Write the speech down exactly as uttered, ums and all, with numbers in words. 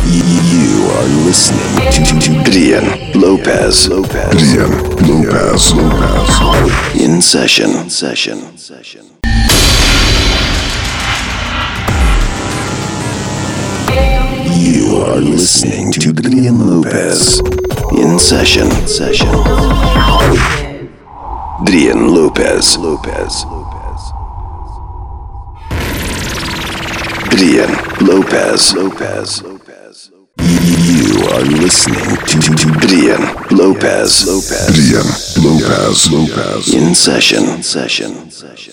You are listening to, to, to Adrian Lopez. Lopez. Adrian Lopez. Lopez. In session. Session. Session. You are listening to Adrian Lopez. In session. Session. Adrian Lopez. Lopez. Adrian Lopez. Lopez. Lopez. You are listening to, to, to Adrian Lopez. Lopez. Adrian Lopez. Lopez. In session. Session. Session.